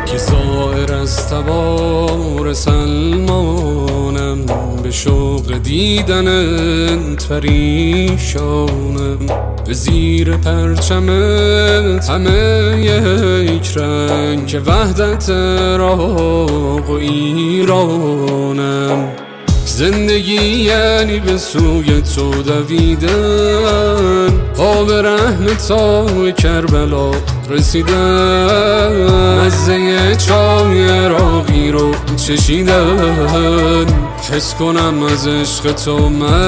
که زائر از تبار سلمانم، به شوق دیدنت پریشانم. به زیر پرچمت همه یک رنگ، که وحدت عراق و ایرانم. زندگی یعنی به سوی تو دویدن، پا به رحم تا کربلا رسیدن. مزه چای عراقی رو چشیدن، حس کنم از عشق تو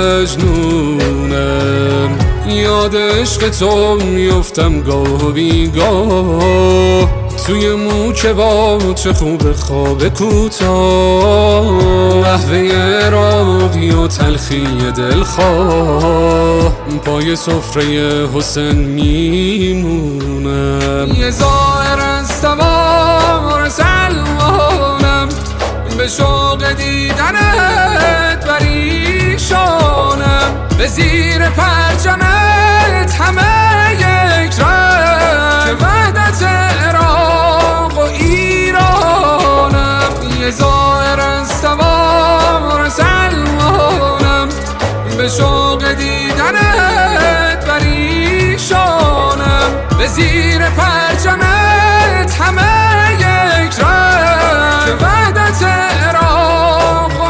مجنونم. یاد عشق تو میفتم گاه و بیگاه، توی موکه با چه خوب خواب کوتاه. قهوه عراقی و تلخی دلخواه، پای سفره حسین میمونم. یه زائر از تبار سلمانم، به شوق دیدنت پریشانم. به زیر پرچمت همه یک رنگ، که وحدت عراق و ایرانم. یه زائر از تبار سلمانم، به شوق دیدنت پریشانم. به زیر پرچمت همه یک رنگ، که وحدت عراق و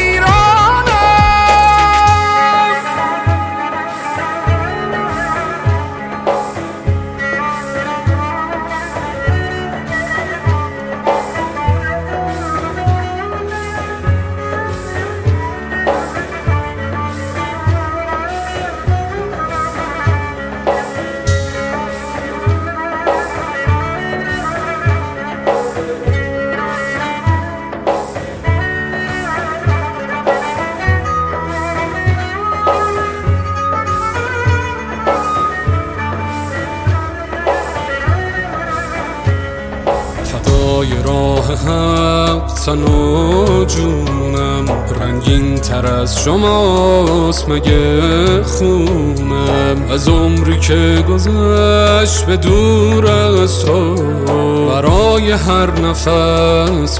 راه حق تن و جونم. رنگین تر از شماست مگه خونم، از عمری که گذشت به دور از تو، برای هر نفس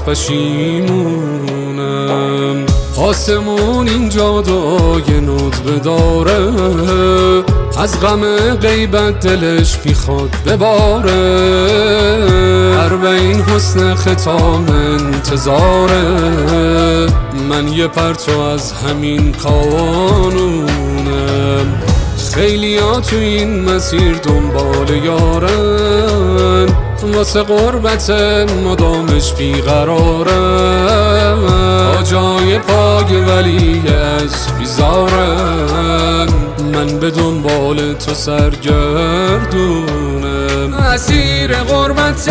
پشیمونم. آسمون اینجا دعای ندبه داره، از غم غیبت دلش میخواد بباره. این حسن ختام انتظاره، من یه پرتو از همین کانونم. خیلی ها تو این مسیر دنبال یارن، واسه قربت مدامش بیقرارن. جای پاک ولی از بیزارن، من به دنبال تو سرگردونم. اسیر قربت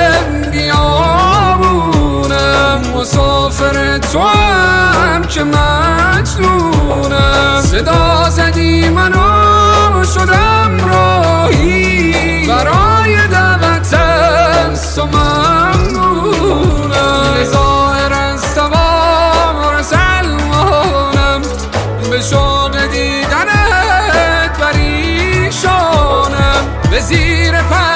بیابونم، مسافر تو هم که مجنونم. صدا زدی منو شدم راهی، برای دعوت از تو ممنونم. زائر از تبار سلمانم، به شوق دیدنت پریشانم. به زیر